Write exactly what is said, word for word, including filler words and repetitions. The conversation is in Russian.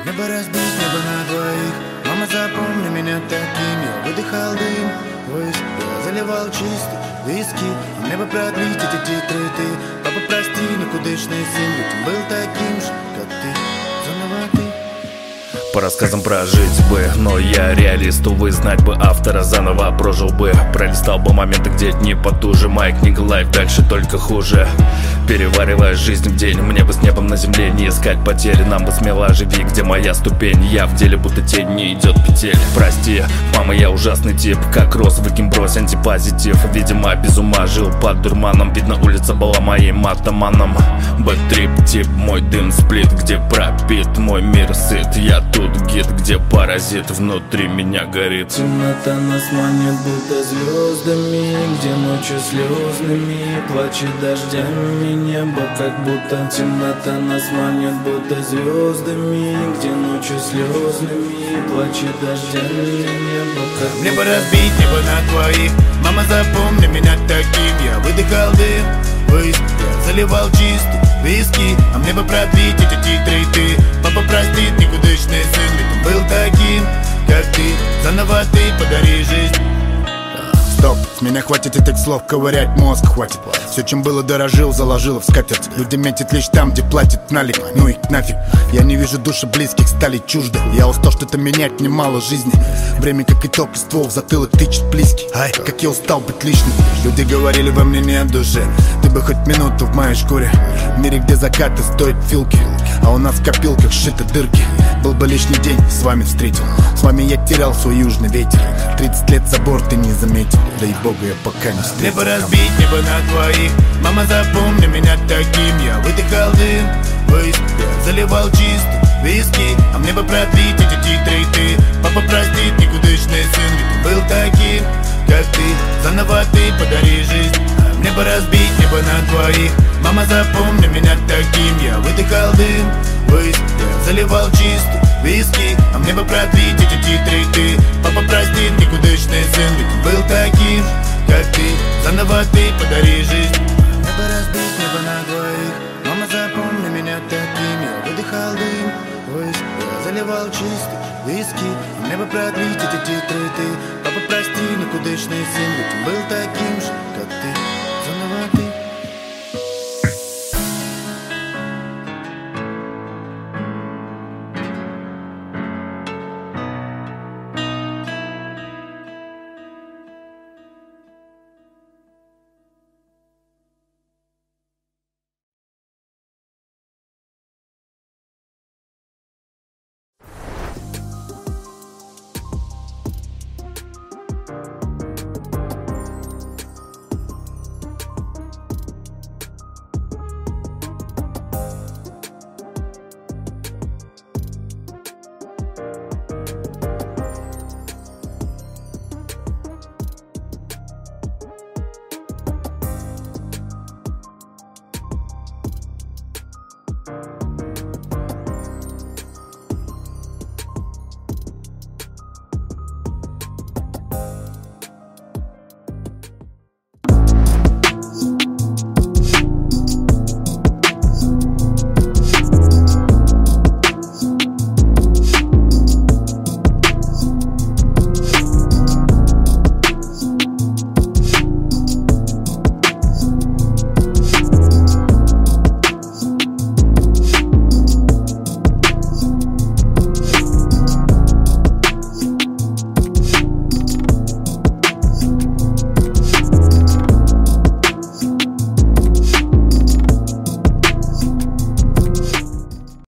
Небо разбить, небо на двоих. Мама, запомни меня таким. Я выдыхал дым ввысь, я заливал чистый виски. А небо продлить эти титры ты. Папа, прости, никудышный сын, ведь он был таким же, как ты. Заново ты. По рассказам прожить бы, но я реалист, увы, знать бы автора заново прожил бы. Пролистал бы моменты, где дни потуже. Моя книга лайф, дальше только хуже. Переваривая жизнь в день, мне бы с небом на земле не искать потери. Нам бы смело живи, где моя ступень. Я в деле, будто тень, не идет петель. Прости, мама, я ужасный тип. Как рос, выкинь, брось, антипозитив. Видимо, без ума жил под дурманом. Видно, улица была моим атаманом. Бэттрип, тип, мой дым сплит. Где пропит мой мир сыт. Я тут гид, где паразит внутри меня горит. Темнота нас манит, будто звездами, где ночью слезными плачет дождями небо, как будто. Темнота нас манит, будто звездами, где ночью слезными плачет дождями небо, как. Небо разбить, небо на двоих. Мама, запомни меня таким. Я выдыхал дым ввысь, я заливал чистый виски. А мне бы пробить эти титры ты. Папа простит, никудышный сын, ведь он был таким, как ты. Заново ты подари жизнь. Стоп, с меня хватит этих слов, ковырять мозг хватит. Все, чем было, дорожил, заложил в скатерть. Люди метят лишь там, где платят налик. Ну их нафиг, я не вижу души близких, стали чужды. Я устал что-то менять, мне мало жизни. Время как итог, и ствол в затылок тычет близкий. Ай, как я устал быть лишним. Люди говорили, во мне нет души. Ты бы хоть минуту в моей шкуре. В мире, где закаты стоят филки, а у нас в копилках сшиты дырки. Был бы лишний день, с вами встретил. С вами я терял свой южный ветер. Тридцать лет забор ты не заметил. Да и бога я пока не встретил. Небо разбить, небо на двоих. Мама, запомни меня таким. Я выдыхал дым ввысь, я заливал чистый виски. А мне бы продлить эти титры ты. Папа простит, никудышный сын, ведь он был таким, как ты. Заново ты подари жизнь. А мне бы разбить небо на двоих. Мама, запомни меня таким. Я выдыхал дым ввысь, я заливал чистый виски. А мне бы продлить эти титры ты. Папа простит, никудышный сын, ведь он был таким, как ты. Заново ты подари жизнь. Небо разбить, небо на двоих. Мама, запомни меня таким. Я выдыхал дым ввысь, я заливал чистый виски. А мне бы продлить эти титры ты. Папа прости, никудышный сын, ведь он был таким же, как ты.